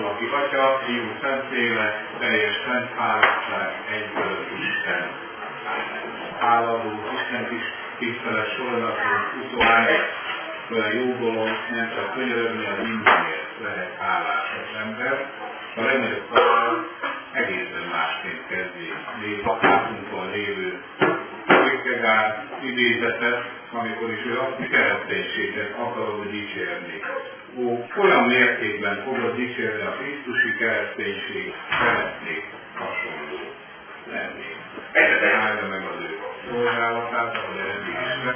aki Atya, Fiú, Szentlélek, teljes szent háromság, egyből Isten. Háladó Isten tisztelet sorozatunk utólag, olyan jó dolog, nem csak könyörögni, a mindenért lehet hálás az ember. A legnagyobb halál egészen másként kezdi lakásunkon lévő Kierkegaard idézetet, amikor is ő azt kereszténységet akarod dicsérni. Olyan mértékben fogod dicsérni a krisztusi kereszténység, szeretnék hasonló lenni. Egyre állja meg az ő szolgálatát, ahogy eddig is.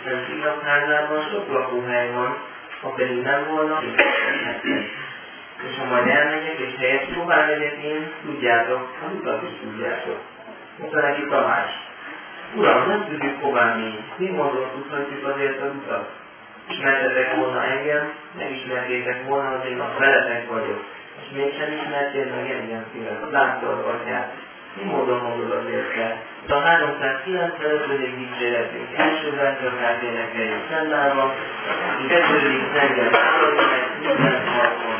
Szent Igazházában sok lakóhely van, ha pedig nem volna, és ha majd elmegyek és helyet próbál megyek én, tudjátok, az utat is tudjátok. Mondta neki Tamás: Uram, nem tudjuk hová mi, mi módon tudhatjuk azért az utat? Ismertetek volna engem, megismertétek volna, hogy én most veletek vagyok, és mégsem ismertél meg engem, fiam, láttad atyát. Mi módon mondod azért te? A 395. dicséretünk első verszakát énekeljük fennállva, és kezdődik zengel szállodének minden harcon.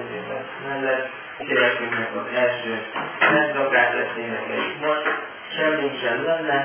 könyvében mellett. Életünknek az első rendszakát lesz énekeljük most. Semmi sem lenne,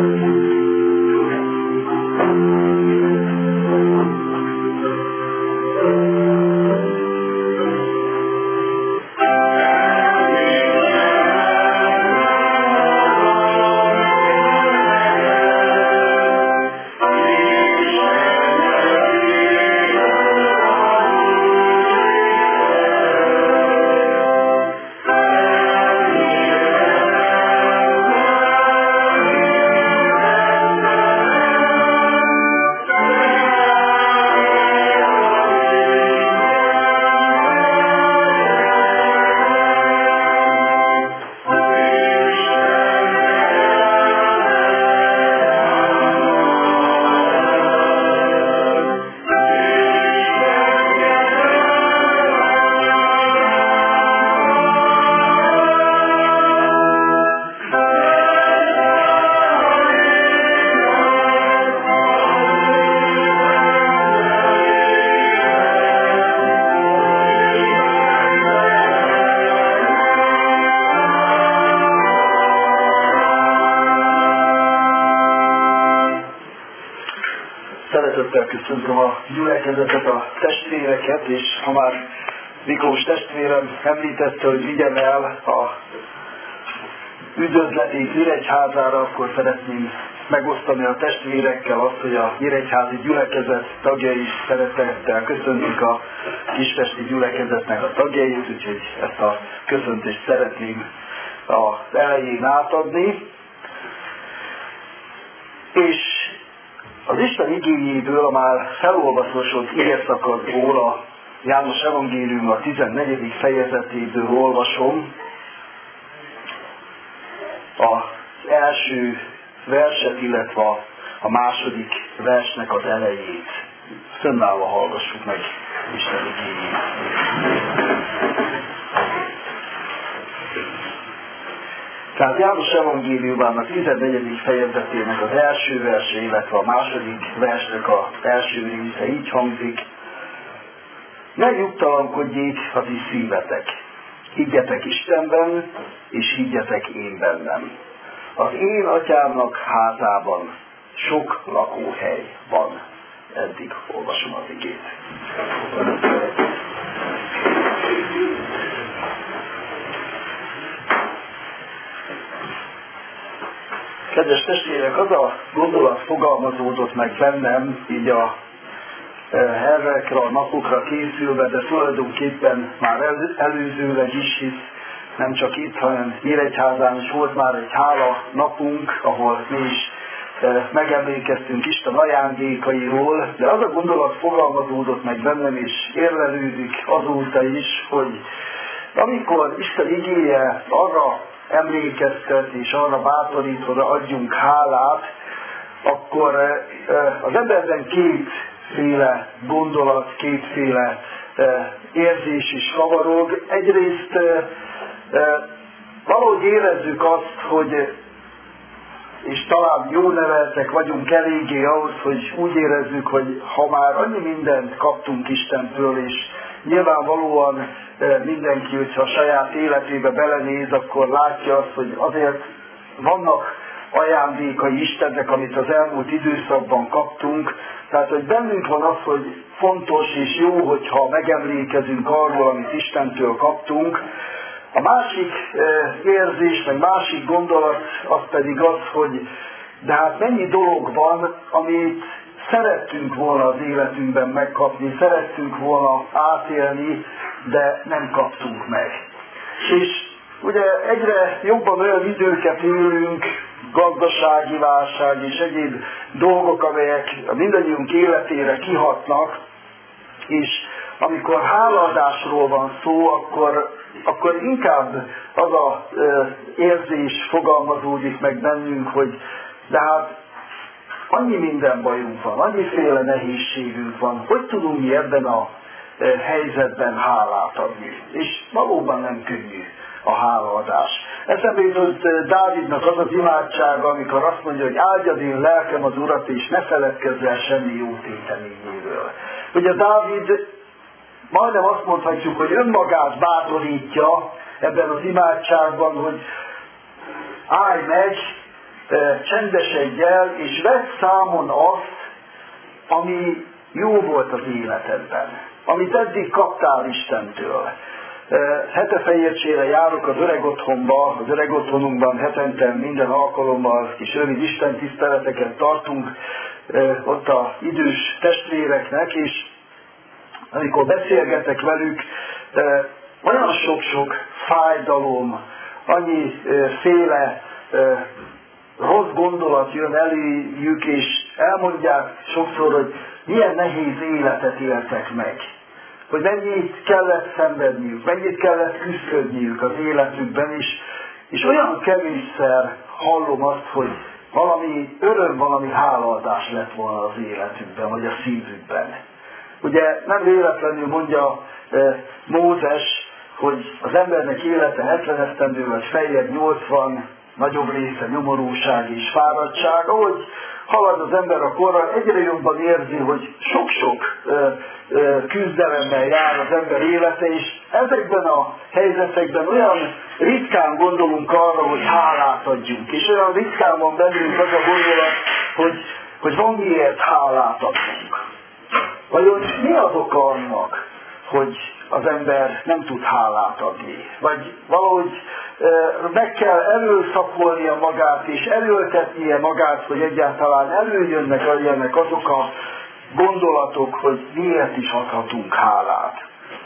Szeretettel köszöntöm a gyülekezetet, a testvéreket, és ha már Miklós testvérem említette, hogy vigyem el a üdvözletét Nyíregyházára, akkor szeretném megosztani a testvérekkel azt, hogy a nyíregyházi gyülekezet tagjai szeretettel köszöntjük a kispesti gyülekezetnek a tagjait, úgyhogy ezt a köszöntést szeretném az elején átadni. És az Isten igéjéből, a már felolvasott igeszakaszból, a János evangélium a 14. fejezetéből olvasom az első verset, illetve a második versnek az elejét. Fönnállva hallgassuk meg Isten igéjét. Tehát János evangéliumának 14. fejezetének az első verse, illetve a második versnek az első része így hangzik: ne nyugtalankodjék a ti szívetek, higgyetek Istenben, és higgyetek én bennem. Az én atyámnak házában sok lakóhely van. Eddig olvasom az igét. Kedves testvérek, az a gondolat fogalmazódott meg bennem, így erre a napokra készülve, de tulajdonképpen már előzőleg is, hisz nem csak itt, hanem Nyíregyházán is volt már egy hála napunk, ahol mi is megemlékeztünk Isten ajándékairól, de az a gondolat fogalmazódott meg bennem, és érlelődik azóta is, hogy amikor Isten igéje arra emlékeztet és arra bátorít, hogy adjunk hálát, akkor az emberben kétféle gondolat, kétféle érzés is kavarog. Egyrészt valahogy érezzük azt, hogy, és talán jó neveltek vagyunk eléggé ahhoz, hogy úgy érezzük, hogy ha már annyi mindent kaptunk Istentől, és nyilvánvalóan mindenki, hogyha a saját életébe belenéz, akkor látja azt, hogy azért vannak ajándékai Istennek, amit az elmúlt időszakban kaptunk. Tehát, hogy bennünk van az, hogy fontos és jó, hogyha megemlékezünk arról, amit Istentől kaptunk. A másik érzés, meg másik gondolat, az pedig az, hogy de hát mennyi dolog van, amit szerettünk volna az életünkben megkapni, szerettünk volna átélni, de nem kaptunk meg. És ugye egyre jobban olyan időket élünk, gazdasági válság és egyéb dolgok, amelyek mindannyiunk életére kihatnak, és amikor hálaadásról van szó, akkor inkább az az érzés fogalmazódik meg bennünk, hogy de hát annyi minden bajunk van, annyiféle nehézségünk van, hogy tudunk mi ebben a helyzetben hálát adni. És valóban nem könnyű a hálaadás. Eszembe jutott Dávidnak az az imádsága, amikor azt mondja, hogy áldjad én lelkem az Urat, és ne feledkezz el semmi jó téteményéről. Ugye Dávid majdnem azt mondhatjuk, hogy önmagát bátorítja ebben az imádságban, hogy állj meg, csendesedj el, és vedd számon azt, ami jó volt az életedben, amit eddig kaptál Istentől. Hetefehércsére járok az öreg otthonba, az öreg otthonunkban hetente minden alkalommal kis rövid istentiszteleteket tartunk ott az idős testvéreknek, és amikor beszélgetek velük, olyan sok-sok fájdalom, annyi féle rossz gondolat jön eléjük, és elmondják sokszor, hogy milyen nehéz életet éltek meg. Hogy mennyit kellett szenvedniük, mennyit kellett küszködniük az életükben is, és olyan kevésszer hallom azt, hogy valami öröm, valami hálaadás lett volna az életükben, vagy a szívükben. Ugye nem véletlenül mondja Mózes, hogy az embernek élete 70 esztendő, vagy feljebb 80, nagyobb része nyomorúság és fáradtság. Ahogy halad az ember a korral, egyre jobban érzi, hogy sok-sok küzdelemmel jár az ember élete, és ezekben a helyzetekben olyan ritkán gondolunk arra, hogy hálát adjunk. És olyan ritkán van bennünk az a gondolat, hogy van miért hálát adjunk. Vajon mi az oka annak, hogy az ember nem tud hálát adni? Vagy valahogy meg kell erőszakolnia magát, és erőltetnie magát, hogy egyáltalán előjönnek azok a gondolatok, hogy miért is adhatunk hálát.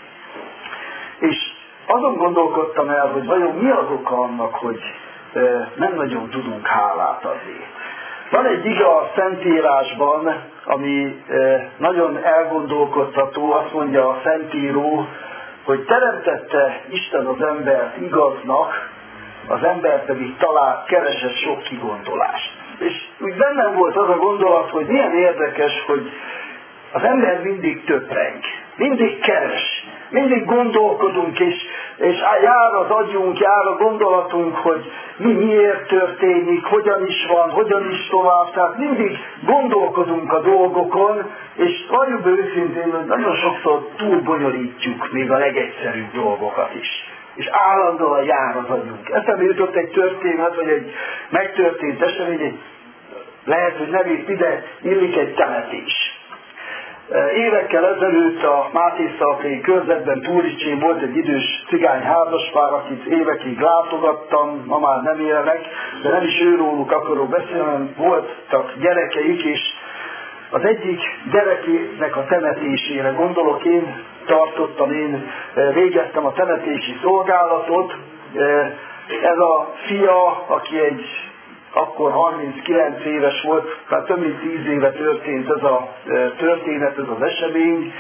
És azon gondolkodtam el, hogy vajon mi az oka annak, hogy nem nagyon tudunk hálát adni. Van egy ige a Szentírásban, ami nagyon elgondolkodtató, azt mondja a Szentíró, hogy teremtette Isten az embert igaznak, az ember pedig keresett sok kigondolást. És úgy bennem volt az a gondolat, hogy milyen érdekes, hogy az ember mindig töpreng, mindig keres, mindig gondolkodunk, és jár az agyunk, jár a gondolatunk, hogy mi miért történik, hogyan is van, hogyan is tovább. Tehát mindig gondolkodunk a dolgokon, és valljuk be őszintén, hogy nagyon sokszor túlbonyolítjuk még a legegyszerűbb dolgokat is. És állandóan jár az agyunk. Eszembe jutott egy történet, vagy egy megtörtént esemény, lehet, hogy nem ide illik egy temetés. Évekkel ezelőtt a Mátészalkai körzetben Túricsén volt egy idős cigány házaspár, akit évekig látogattam, ma már nem élnek, de nem is őróluk akarok beszélni, hanem voltak gyerekeik, és az egyik gyerekének a temetésére gondolok, én végeztem a temetési szolgálatot. Ez a fia, aki akkor 39 éves volt, tehát több mint 10 éve történt ez a történet, ez az esemény.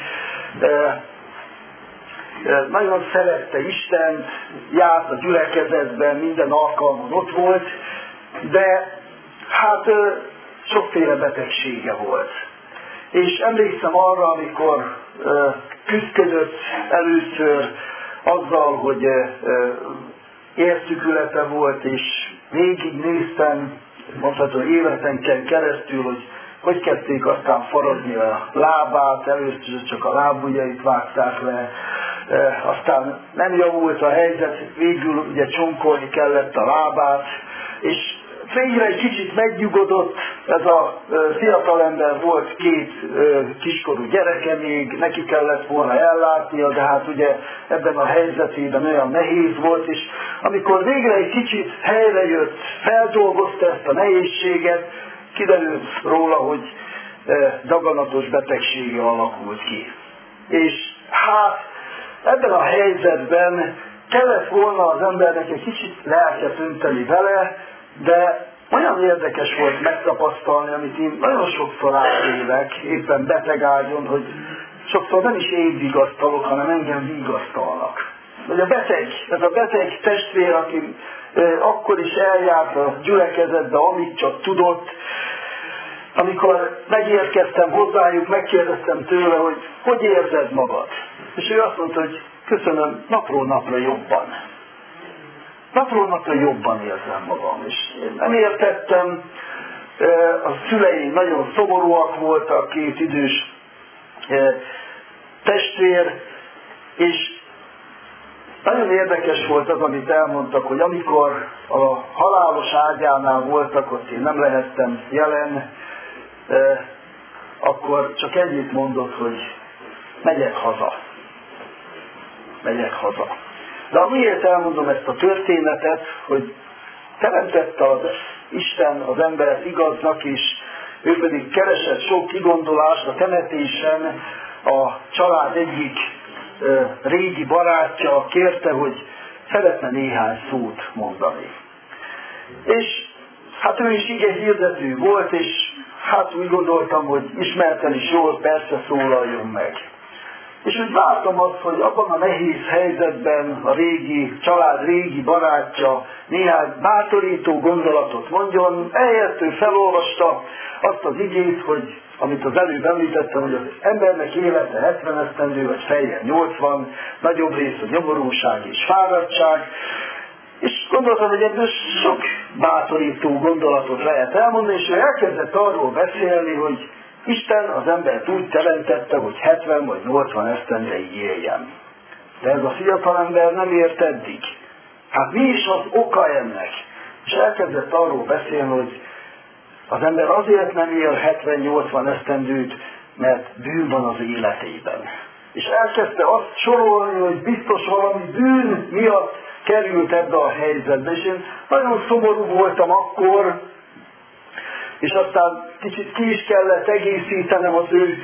Nagyon szerette Istent, járt a gyülekezetben, minden alkalmon ott volt, de hát sokféle betegsége volt. És emlékszem arra, amikor küzdködött először azzal, hogy érszükülete volt, és végignéztem, mondható életenken keresztül, hogy kezdték aztán faragni a lábát, először csak a lábujjait vágták le, aztán nem javult a helyzet, végül ugye csonkolni kellett a lábát, és végre egy kicsit megnyugodott, ez a fiatalember volt 2 kiskorú gyereke még, neki kellett volna ellátnia, de hát ugye ebben a helyzetében olyan nehéz volt, és amikor végre egy kicsit helyre jött, feldolgozta ezt a nehézséget, kiderült róla, hogy daganatos betegsége alakult ki. És hát ebben a helyzetben kellett volna az embernek egy kicsit lelket önteni vele, de olyan érdekes volt megtapasztalni, amit én nagyon sokszor átélek, éppen betegágyon, hogy sokszor nem is én vigasztalok, hanem engem vigasztalnak. Vagy ez a beteg testvér, aki akkor is eljárt a gyülekezetbe, amit csak tudott, amikor megérkeztem hozzájuk, megkérdeztem tőle, hogy érzed magad? És ő azt mondta, hogy köszönöm, napról napra jobban. Napról napra jobban érzem magam, és én nem értettem, a szülei nagyon szomorúak voltak, 2 idős testvér, És nagyon érdekes volt az, amit elmondtak, hogy amikor a halálos ágyánál voltak, ott én nem lehettem jelen, akkor csak ennyit mondott, hogy megyek haza. Megyek haza. De miért elmondom ezt a történetet, hogy teremtette az Isten az embert igaznak is, ő pedig keresett sok kigondolást a temetésen, a család egyik régi barátja kérte, hogy szeretne néhány szót mondani. És hát ő is ige hirdető volt, és hát úgy gondoltam, hogy ismerten is jól, persze szólaljon meg. És úgy vártam azt, hogy abban a nehéz helyzetben a család régi barátja néhány bátorító gondolatot mondjon. Ehelyett ő felolvasta azt az igét, hogy amit az előbb említettem, hogy az embernek élete 70 esztendő, vagy feljel 80, nagyobb rész a nyomorúság és fáradtság, és gondoltam, hogy ebből sok bátorító gondolatot lehet elmondani, és ő elkezdett arról beszélni, hogy Isten az embert úgy teremtette, hogy 70 vagy 80 esztendeig éljen. De ez a fiatalember nem ért eddig. Hát mi is az oka ennek? És elkezdett arról beszélni, hogy az ember azért nem él 70-80 esztendőt, mert bűn van az életében. És elkezdte azt sorolni, hogy biztos valami bűn miatt került ebbe a helyzetbe. És én nagyon szomorú voltam akkor, és aztán kicsit ki is kellett egészítenem az ő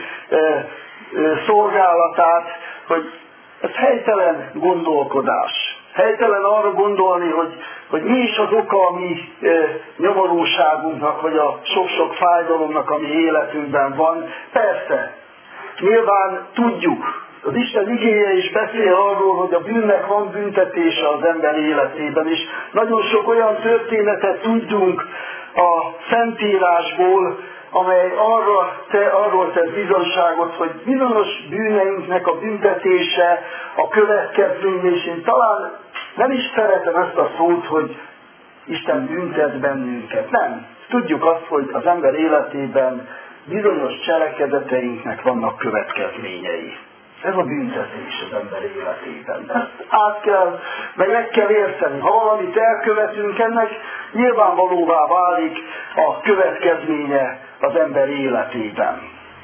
szolgálatát, hogy ez helytelen gondolkodás. Helytelen arra gondolni, hogy mi is az oka a mi nyomorúságunknak, vagy a sok-sok fájdalomnak, ami életünkben van. Persze, nyilván tudjuk, az Isten igéje is beszél arról, hogy a bűnnek van büntetése az ember életében, és nagyon sok olyan történetet tudjunk a Szentírásból, amely arról tesz bizonyságot, hogy bizonyos bűneinknek a büntetése, a következménye, és én talán nem is szeretem ezt a szót, hogy Isten büntet bennünket. Nem. Tudjuk azt, hogy az ember életében bizonyos cselekedeteinknek vannak következményei. Ez a büntetés az ember életében. Ezt át kell, meg kell érteni. Ha valamit elkövetünk, ennek nyilvánvalóvá válik a következménye az ember életében.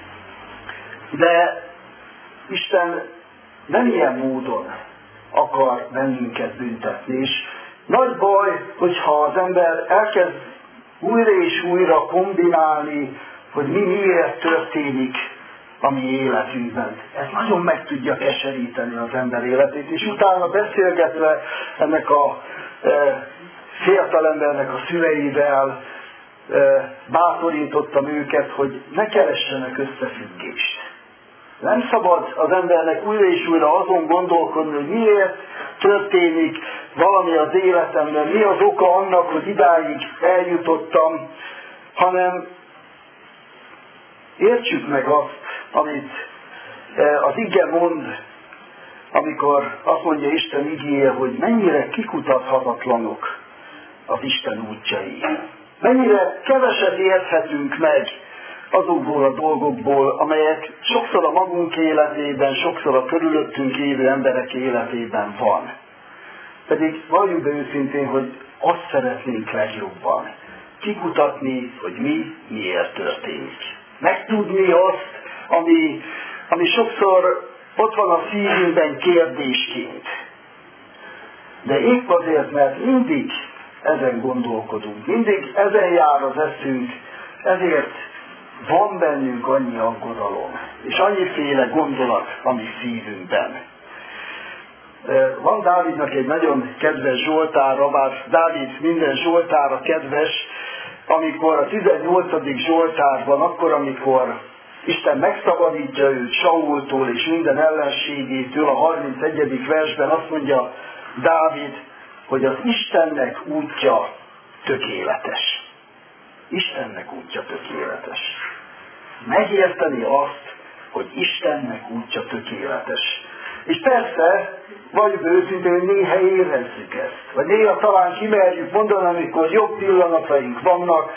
De Isten nem ilyen módon akar bennünket büntetni. És nagy baj, hogyha az ember elkezd újra és újra kombinálni, hogy miért történik a mi életünkben. Ez nagyon meg tudja keseríteni az ember életét, és utána beszélgetve ennek a fiatalembernek a szüleivel bátorítottam őket, hogy ne keressenek összefüggést. Nem szabad az embernek újra és újra azon gondolkodni, hogy miért történik valami az életemben, mi az oka annak, hogy idáig eljutottam, hanem értsük meg azt, amit az ige mond, amikor azt mondja Isten igéje, hogy mennyire kikutathatatlanok az Isten útjai. Mennyire keveset érthetünk meg azokból a dolgokból, amelyek sokszor a magunk életében, sokszor a körülöttünk élő emberek életében van. Pedig valljuk be őszintén, hogy azt szeretnénk legjobban. Kikutatni, hogy miért történik. Megtudni azt, ami sokszor ott van a szívünkben kérdésként. De épp azért, mert mindig ezen gondolkodunk, mindig ezen jár az eszünk, ezért van bennünk annyi aggodalom, és annyiféle gondolat a mi szívünkben. Van Dávidnak egy nagyon kedves zsoltára, bár Dávid minden zsoltára kedves, amikor a 18. zsoltárban, akkor, amikor Isten megszabadítja őt Saultól és minden ellenségétől, a 31. versben azt mondja Dávid, hogy az Istennek útja tökéletes. Istennek útja tökéletes. Megérteni azt, hogy Istennek útja tökéletes. És persze, vagy őszintén, hogy néha érezzük ezt. Vagy néha talán kimerjük mondani, amikor jobb pillanataink vannak,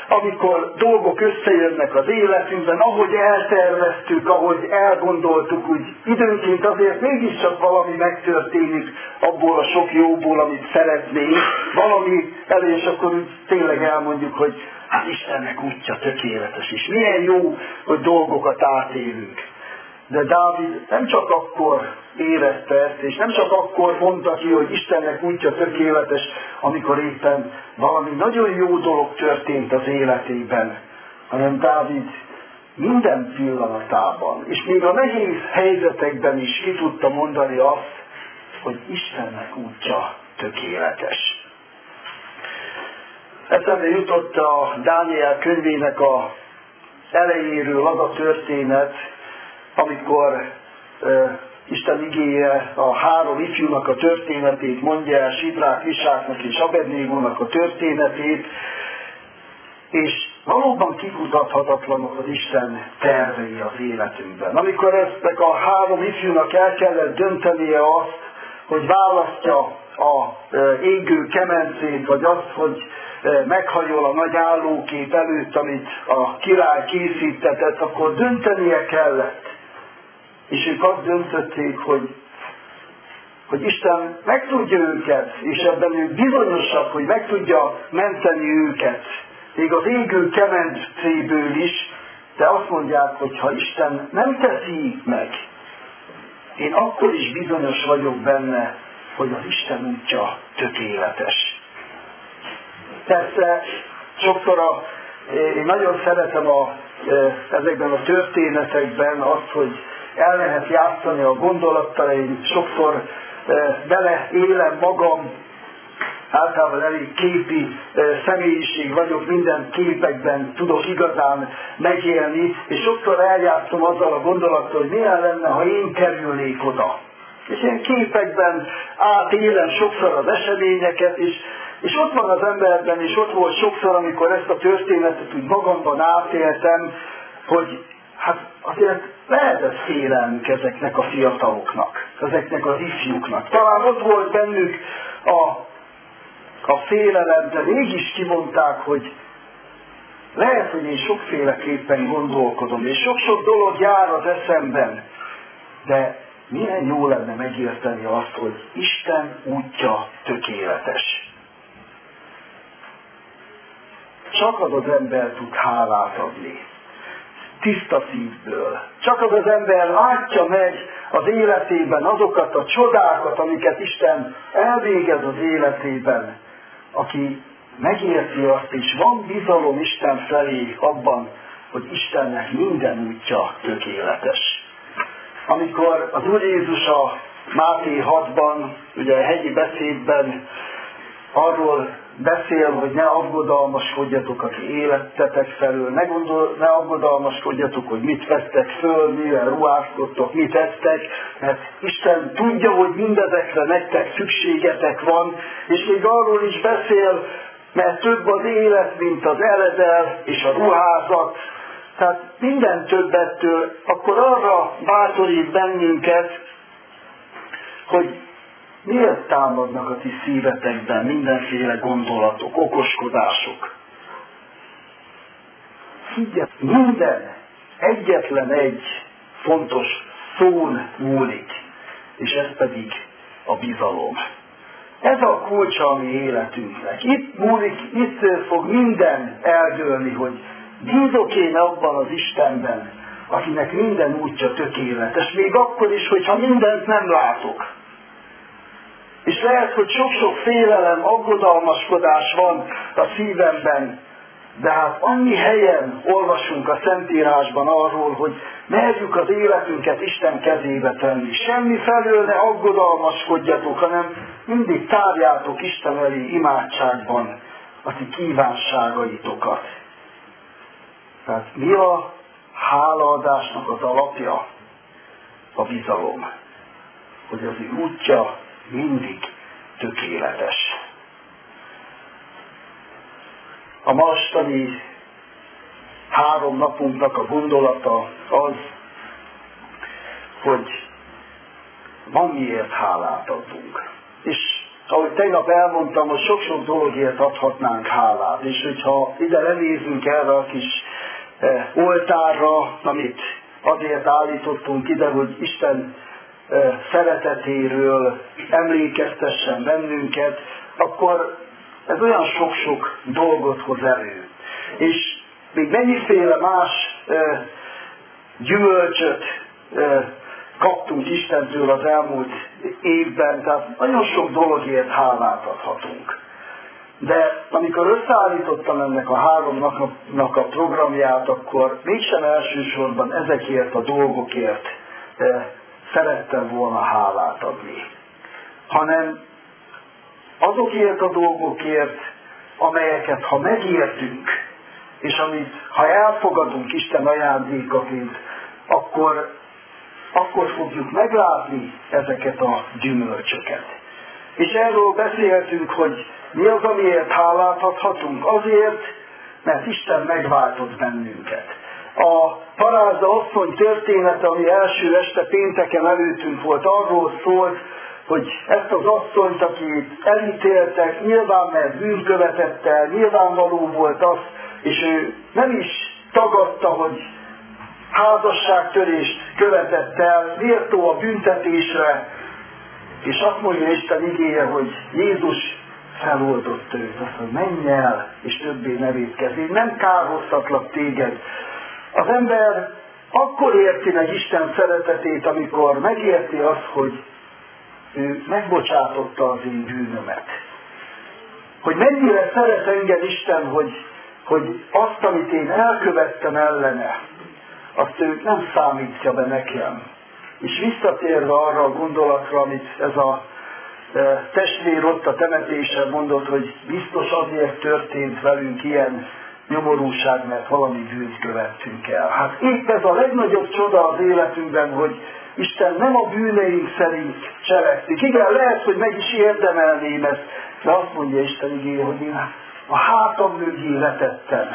amikor dolgok összejönnek az életünkben, ahogy elterveztük, ahogy elgondoltuk, úgy időnként azért mégiscsak valami megtörténik abból a sok jóból, amit szeretnénk, valami elő, és akkor úgy tényleg elmondjuk, hogy hát Istennek útja tökéletes, és milyen jó, hogy dolgokat átélünk. De Dávid nem csak akkor érezte ezt, és nem csak akkor mondta ki, hogy Istennek útja tökéletes, amikor éppen valami nagyon jó dolog történt az életében, hanem Dávid minden pillanatában, és még a nehéz helyzetekben is ki tudta mondani azt, hogy Istennek útja tökéletes. Eszembe jutott a Dániel könyvének az elejéről az a történet, amikor Isten igéje a 3 ifjúnak a történetét mondja el, Sidrák, Misáknak és Abednégónak a történetét, és valóban kifutathatatlanok az Isten tervei az életünkben. Amikor eznek a 3 ifjúnak el kellett döntenie azt, hogy választja a égő kemencét, vagy azt, hogy meghajol a nagy állókép előtt, amit a király készítetett, akkor döntenie kellett. És ők azt döntötték, hogy Isten megtudja őket, és ebben ők bizonyosak, hogy meg tudja menteni őket, még az égő kemencéből is, de azt mondják, hogy ha Isten nem teszi meg, én akkor is bizonyos vagyok benne, hogy az Isten útja tökéletes. Persze sokszor én nagyon szeretem ezekben a történetekben azt, hogy el lehet játszani a gondolattal, én sokszor beleélem magam, általában elég képi személyiség vagyok, minden képekben tudok igazán megélni, és sokszor eljátszom azzal a gondolattal, hogy milyen lenne, ha én kerülnék oda. És ilyen képekben átélem sokszor az eseményeket, és ott van az emberben, és ott volt sokszor, amikor ezt a történetet úgy magamban átéltem, hogy hát azért lehetett félelmük ezeknek a fiataloknak, ezeknek az ifjúknak. Talán ott volt bennük a félelem, de mégis kimondták, hogy lehet, hogy én sokféleképpen gondolkodom, és sok-sok dolog jár az eszemben, de milyen jó lenne megérteni azt, hogy Isten útja tökéletes. Csak az az ember tud hálát adni, tiszta szívből. Csak az az ember látja meg az életében azokat a csodákat, amiket Isten elvégez az életében, aki megérti azt, és van bizalom Isten felé abban, hogy Istennek minden útja tökéletes. Amikor az Úr Jézus a Máté 6-ban, ugye a hegyi beszédben arról beszél, hogy ne aggodalmaskodjatok a ti életetek felől, ne aggodalmaskodjatok, hogy mit vesztek föl, mivel ruházkodtok, mit ettek, mert Isten tudja, hogy mindezekre nektek szükségetek van, és még arról is beszél, mert több az élet, mint az eledel és a ruházat, tehát minden többettől, akkor arra bátorít bennünket, hogy miért támadnak a ti szívetekben mindenféle gondolatok, okoskodások? Figyelj, minden egyetlen egy fontos szón múlik, és ez pedig a bizalom. Ez a kulcsa a mi életünknek. Itt múlik, itt fog minden eldőlni, hogy bízok én abban az Istenben, akinek minden útja tökéletes, még akkor is, hogyha mindent nem látok. És lehet, hogy sok-sok félelem, aggodalmaskodás van a szívemben, de hát annyi helyen olvasunk a Szentírásban arról, hogy merjük az életünket Isten kezébe tenni. Semmi felől ne aggodalmaskodjatok, hanem mindig tárjátok Isten elé imádságban a ti kívánságaitokat. Tehát mi a hálaadásnak az alapja? A bizalom, hogy az ő útja mindig tökéletes. A mostani 3 napunknak a gondolata az, hogy van miért hálát adunk. És ahogy tegnap elmondtam, hogy sok-sok dologért adhatnánk hálát. És hogyha ide lenézünk erre a kis oltárra, amit azért állítottunk ide, hogy Isten szeretetéről emlékeztessen bennünket, akkor ez olyan sok-sok dolgot hoz elő. És még mennyiféle más gyümölcsöt kaptunk Istentől az elmúlt évben, tehát nagyon sok dologért hálát adhatunk. De amikor összeállítottam ennek a 3 napnak a programját, akkor mégsem elsősorban ezekért a dolgokért szerettem volna hálát adni, hanem azokért a dolgokért, amelyeket ha megértünk, és amit ha elfogadunk Isten ajándékaként, akkor fogjuk meglátni ezeket a gyümölcsöket. És erről beszéltünk, hogy mi az, amiért hálát adhatunk? Azért, mert Isten megváltott bennünket. A Parázda asszony története, ami első este pénteken előttünk volt, arról szólt, hogy ezt az asszonyt, akit elítéltek, nyilván mert bűnt követett el, nyilvánvaló volt az, és ő nem is tagadta, hogy házasságtörést követett el, méltó a büntetésre, és azt mondja Isten igéje, hogy Jézus feloldott őt, azt mondja, menj el, és többé ne vétkezz, én nem kárhoztatlak téged. Az ember akkor érti meg Isten szeretetét, amikor megérti azt, hogy ő megbocsátotta az én bűnömet. Hogy mennyire szeret engem Isten, hogy azt, amit én elkövettem ellene, azt ő nem számítja be nekem. És visszatérve arra a gondolatra, amit ez a testvér ott a temetésen mondott, hogy biztos azért történt velünk ilyen nyomorúság, mert valami bűnt követtünk el. Hát épp ez a legnagyobb csoda az életünkben, hogy Isten nem a bűneink szerint cselekszik. Igen, lehet, hogy meg is érdemelném ezt, de azt mondja Isten igéje, hogy én a hátam mögé letettem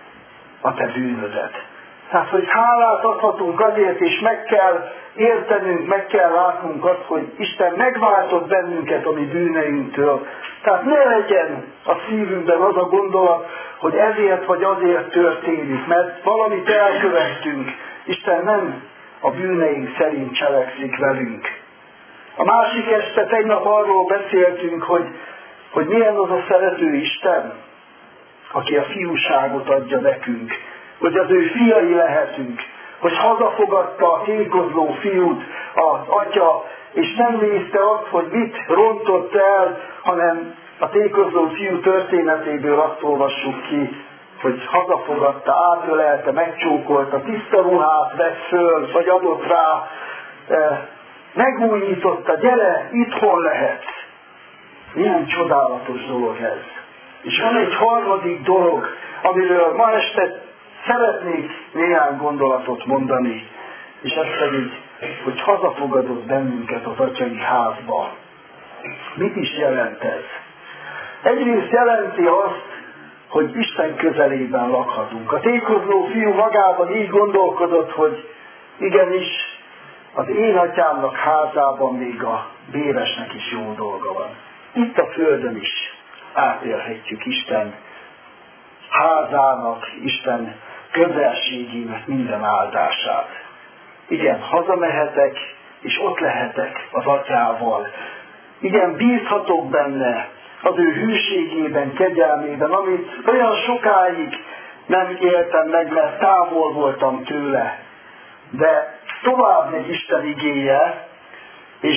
a te bűnödet. Tehát, hogy hálát adhatunk azért, és meg kell értenünk, meg kell látnunk azt, hogy Isten megváltott bennünket a mi bűneinktől. Tehát ne legyen a szívünkben az a gondolat, hogy ezért vagy azért történik, mert valamit elkövettünk. Isten nem a bűneink szerint cselekszik velünk. A másik este tegnap arról beszéltünk, hogy milyen az a szerető Isten, aki a fiúságot adja nekünk, hogy az ő fiai lehetünk, hogy hazafogadta a tékozló fiút az atya, és nem nézte azt, hogy mit rontott el, hanem a tékozló fiú történetéből azt olvassuk ki, hogy hazafogadta, átölelte, megcsókolta, tiszta ruhát vett föl, vagy adott rá, megújította, gyere, itthon lehetsz. Milyen csodálatos dolog ez. És van egy harmadik dolog, amiről ma este szeretnék néhány gondolatot mondani, és ez pedig, hogy hazafogadott bennünket az atyai házba. Mit is jelent ez? Egyrészt jelenti azt, hogy Isten közelében lakhatunk. A tékozló fiú magában így gondolkodott, hogy igenis, az én atyámnak házában még a béresnek is jó dolga van. Itt a földön is átélhetjük Isten házának, Isten közelségének minden áldását. Igen, hazamehetek, és ott lehetek az atyával. Igen, bízhatok benne, az ő hűségében, kegyelmében, amit olyan sokáig nem éltem meg, mert távol voltam tőle. De tovább megy Isten igéje, és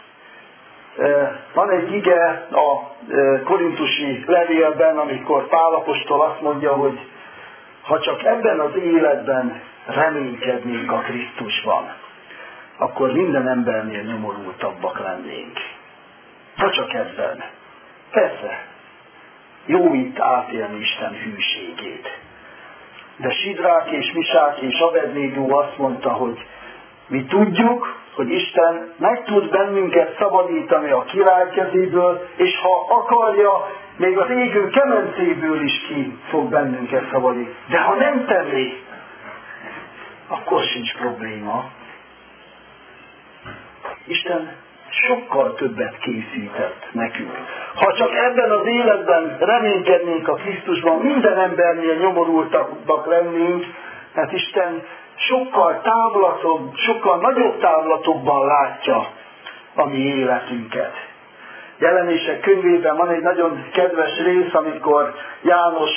van egy ige a korintusi levélben, amikor Pál apostol azt mondja, hogy ha csak ebben az életben reménykednénk a Krisztusban, akkor minden embernél nyomorultabbak lennénk. Ha csak ebben. Persze, jó itt átélni Isten hűségét. De Sidrák és Misák és Abednégó azt mondta, hogy mi tudjuk, hogy Isten meg tud bennünket szabadítani a király kezéből, és ha akarja, még az égő kemencéből is ki fog bennünket szabadítani. De ha nem tenné, akkor sincs probléma. Isten sokkal többet készített nekünk. Ha csak ebben az életben reménykednénk a Krisztusban, minden embernél nyomorultabbak lennénk, mert Isten sokkal távlatobb, sokkal nagyobb távlatokban látja a mi életünket. Jelenések könyvében van egy nagyon kedves rész, amikor János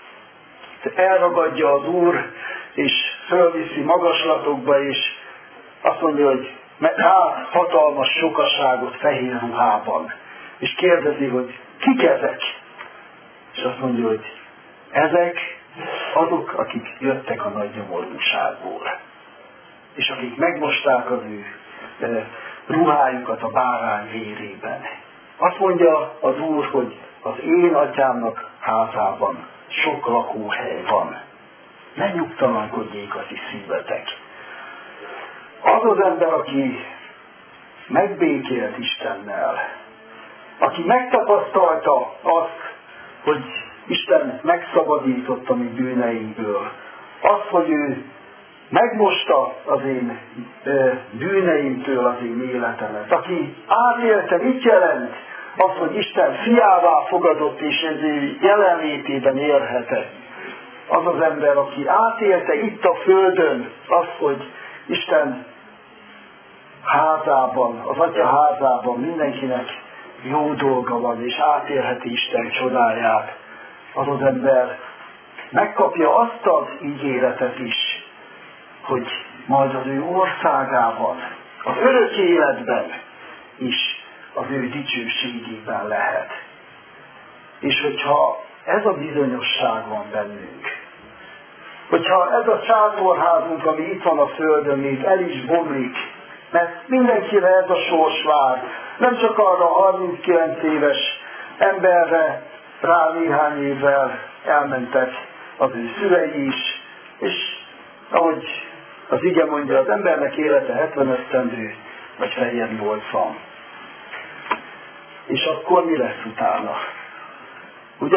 elragadja az Úr, és fölviszi magaslatokba, és azt mondja, hogy hát hatalmas sokaságot fehér ruhában. És kérdezi, hogy kik ezek? És azt mondja, hogy ezek azok, akik jöttek a nagy nyomorúságból. És akik megmosták az ő ruhájukat a bárány vérében. Azt mondja az Úr, hogy az én atyámnak házában sok lakóhely van. Ne nyugtalankodjék a ti szívetek. Az az ember, aki megbékélt Istennel, aki megtapasztalta azt, hogy Isten megszabadított a mi bűneinkből, azt, hogy ő megmosta az én bűneimtől az én életemet, aki átélte, mit jelent az, hogy Isten fiává fogadott, és ez ő jelenlétében élhetett. Az az ember, aki átélte itt a földön azt, hogy Isten házában, az Atya házában mindenkinek jó dolga van, és átélheti Isten csodáját, az az ember megkapja azt az ígéretet is, hogy majd az ő országában, az örök életben is az ő dicsőségében lehet. És hogyha ez a bizonyosság van bennünk, hogyha ez a sátorházunk, ami itt van a földön, még el is bomlik, mert mindenkire ez a sors vár, nem csak arra a 39 éves emberre, rá néhány évvel elmentek az ő szülei is, és ahogy az ige mondja, az embernek élete 70 esztendő, vagy feljebb 80. És akkor mi lesz utána? Ugye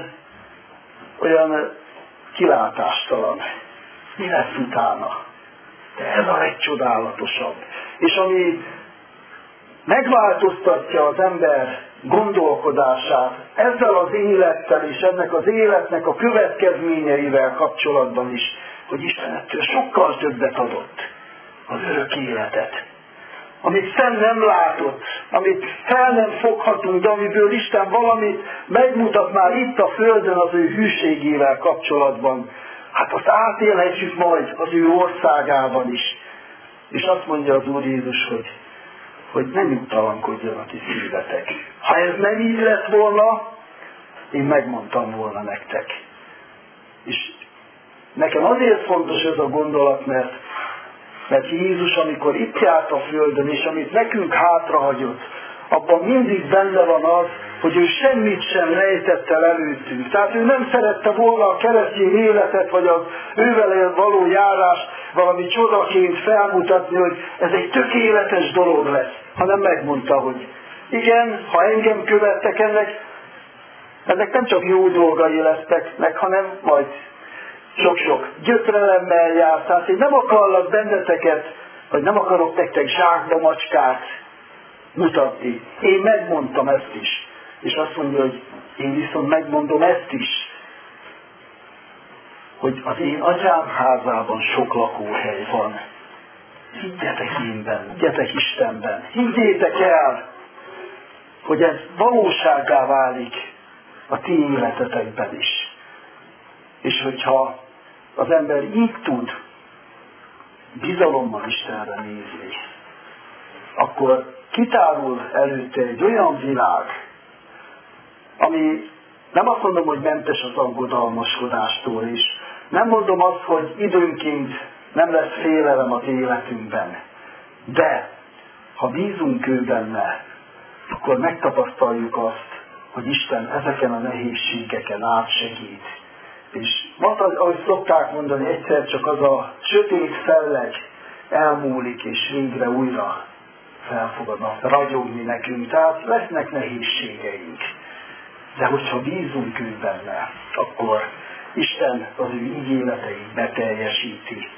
olyan kilátástalan. Mi lesz utána? De ez a legcsodálatosabb. És ami megváltoztatja az ember gondolkodását ezzel az élettel és ennek az életnek a következményeivel kapcsolatban is, hogy Isten ettől sokkal többet adott, az örök életet. Amit szem nem látott, amit fel nem foghatunk, de amiből Isten valamit megmutat már itt a földön az ő hűségével kapcsolatban. Hát azt átélhetjük majd az ő országában is. És azt mondja az Úr Jézus, hogy ne nyugtalankodjon a ti szívetek. Ha ez nem így lett volna, én megmondtam volna nektek. És nekem azért fontos ez a gondolat, mert Jézus, amikor itt járt a földön, és amit nekünk hátrahagyott, abban mindig benne van az, hogy ő semmit sem rejtett el előttünk. Tehát ő nem szerette volna a keresztény életet, vagy az ővele való járást valami csodaként felmutatni, hogy ez egy tökéletes dolog lesz, hanem megmondta, hogy igen, ha engem követtek, ennek nem csak jó dolgai lesznek meg, hanem majd sok-sok gyötrelemmel jár. Tehát én nem akarlak benneteket, vagy nem akarok nektek zsákba macskát mutatni. Én megmondtam ezt is. És azt mondja, hogy én viszont megmondom ezt is, hogy az én atyám házában sok lakóhely van. Higgyetek énben, higgyetek Istenben, higgyétek el, hogy ez valósággá válik a ti életetekben is. És hogyha az ember így tud bizalommal Istenre nézni, akkor kitárul előtte egy olyan világ, ami nem azt mondom, hogy mentes az aggodalmaskodástól is. Nem mondom azt, hogy időnként nem lesz félelem az életünkben. De ha bízunk ő benne, akkor megtapasztaljuk azt, hogy Isten ezeken a nehézségeken átsegít. És ahogy szokták mondani, egyszer csak az a sötét felleg elmúlik, és végre újra fel fog a nap ragyogni nekünk. Tehát lesznek nehézségeink. De hogyha bízunk ő benne, akkor Isten az ő ígéreteit beteljesíti.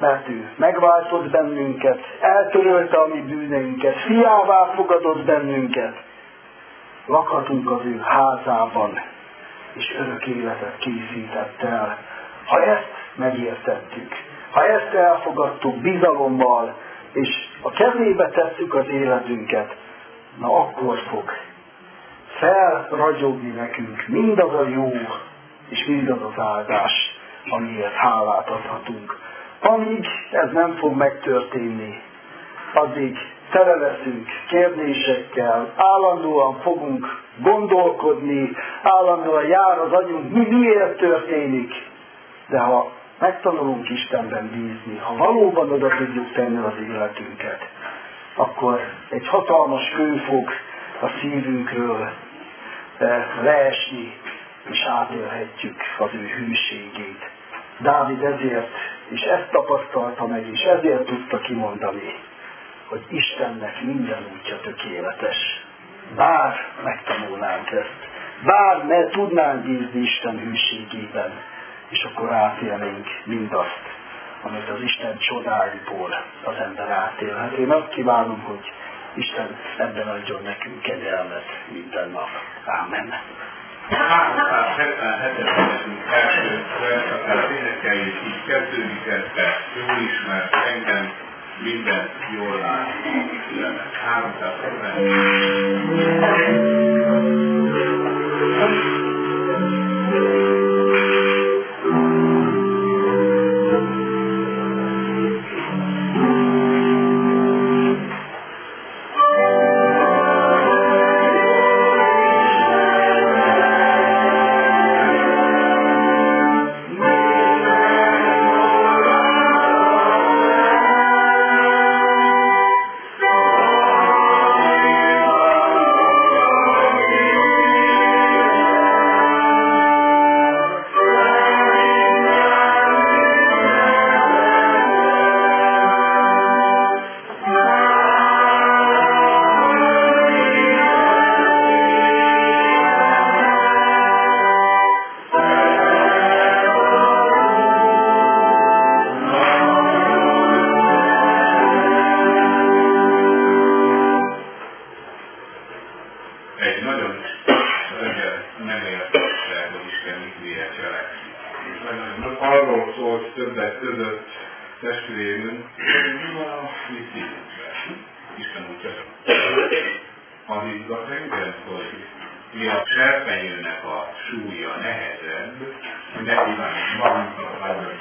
mert ő megváltott bennünket, eltörölte a mi bűneinket, fiává fogadott bennünket, lakhatunk az ő házában, és örök életet készített el. Ha ezt megértettük, ha ezt elfogadtuk bizalommal, és a kezébe tesszük az életünket, na akkor fog felragyogni nekünk mindaz a jó, és mindaz az áldás, amiért hálát adhatunk. Amíg ez nem fog megtörténni, addig tele leszünk kérdésekkel, állandóan fogunk gondolkodni, állandóan jár az agyunk, miért történik. De ha megtanulunk Istenben bízni, ha valóban oda tudjuk tenni az életünket, akkor egy hatalmas kő fog a szívünkről leesni, és átélhetjük az ő hűségét. Dávid ezért, és ezt tapasztalta meg, és ezért tudta kimondani, hogy Istennek minden útja tökéletes. Bár megtanulnánk ezt, bár ne tudnánk bízni Isten hűségében, és akkor átélnénk mindazt, amit az Isten csodáiból az ember átélhet. Én azt kívánom, hogy Isten ebben adjon nekünk kegyelmet minden nap. Ámen. 377-es első vers, akár énekeljük, így kezdődik ezt, jól ismert engem, minden jól lát. 377. Arról szólt többek között testvérünk, mi van a mi szívünkben? Isten úgy az izgat engem, hogy mi a serpenyőnek a súlya nehezebb, hogy ne kívánjuk magunknak nagyon.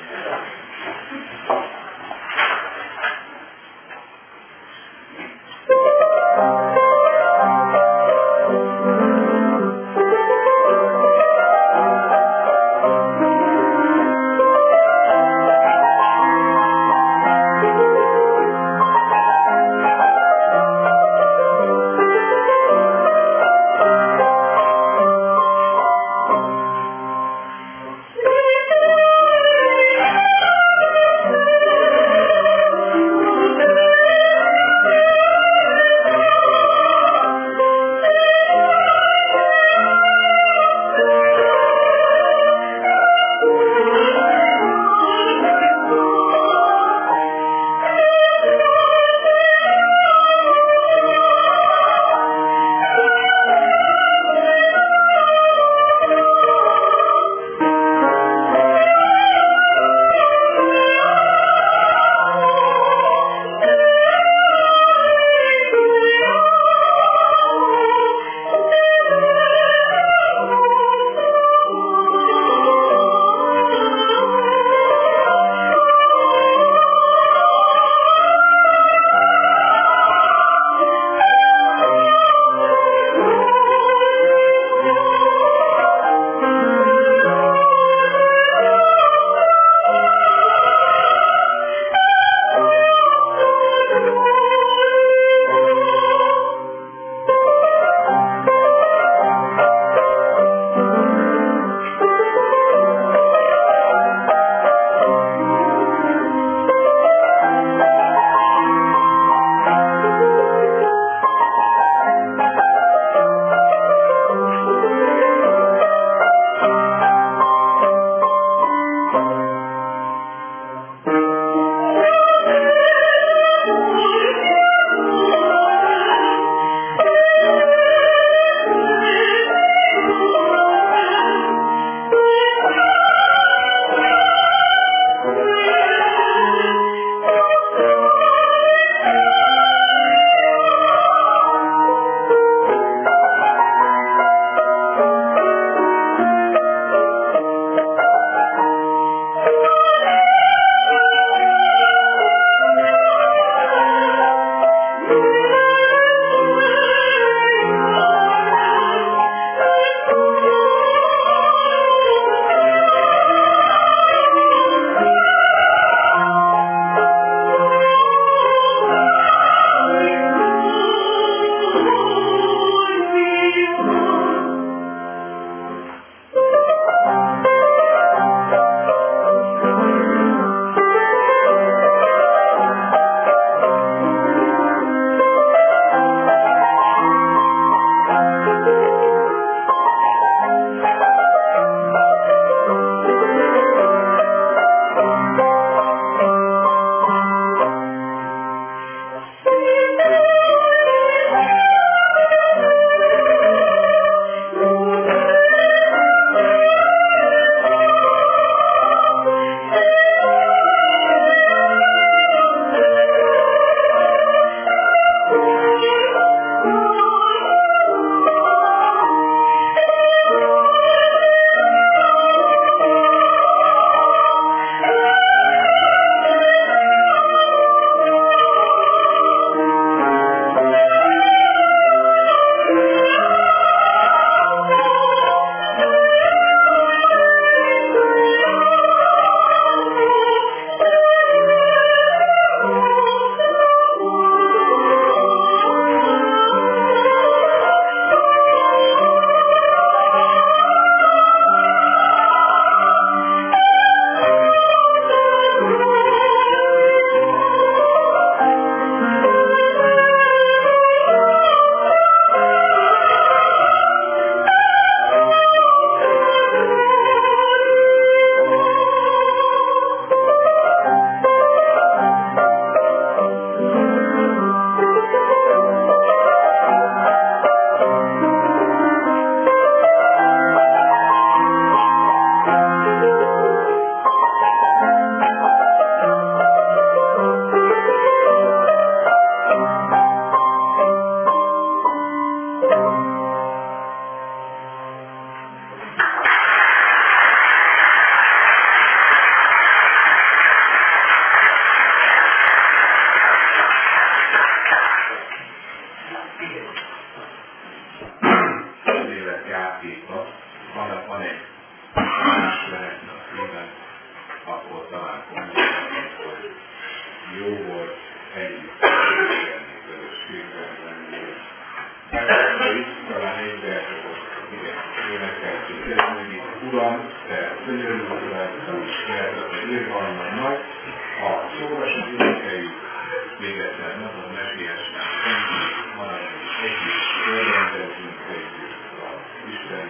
játéka, annak van egy más lehetne a szíven, akkor talán mondhatni, hogy jó volt együtt élni, közösségben lenni. Megfelelő talán egy verset, igen, énekeltük, hogy itt Uram, te könyörű vagy rajta, mert az irgalmad nagy, a szórasan énekeljük, még egyszer mondom, mesélyesen, maradjunk együtt, örvendezzünk együtt az Isten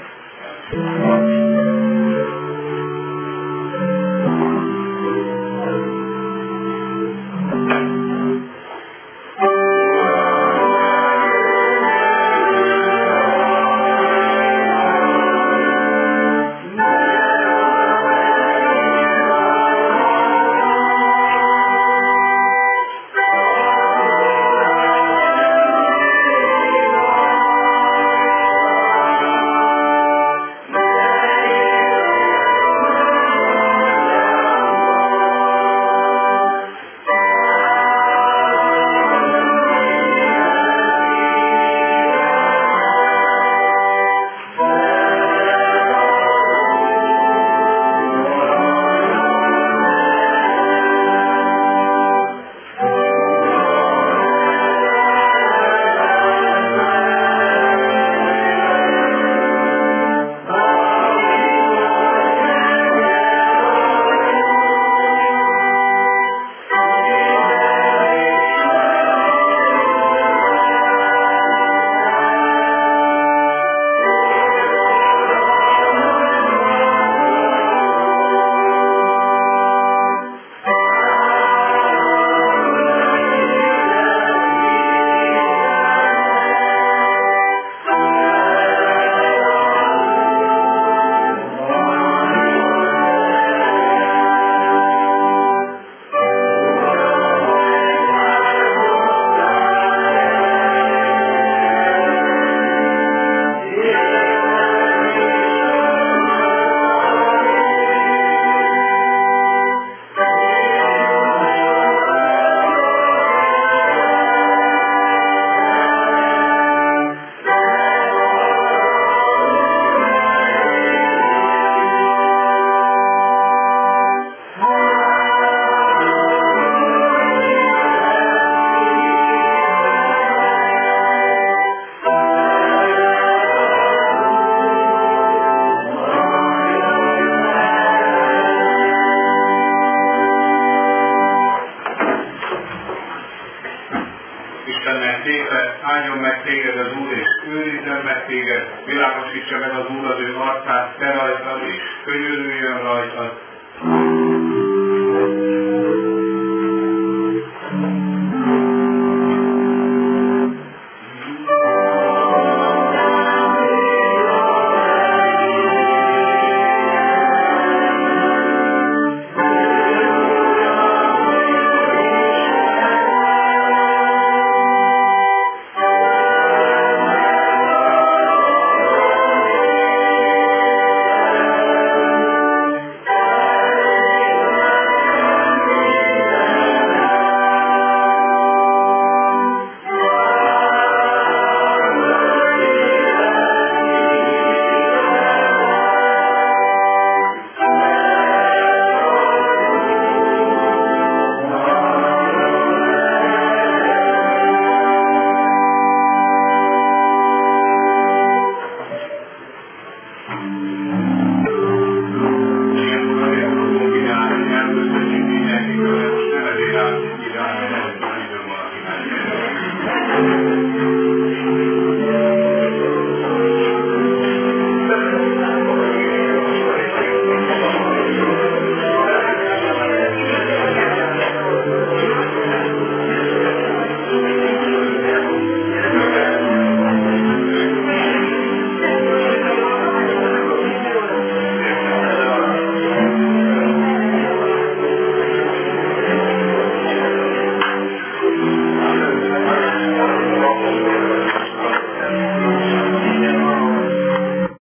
áldjon meg téged az Úr, és őrizzen meg téged, világosítsa meg az Úr az ő arcát, te rajtad, és könyörüljön rajtad.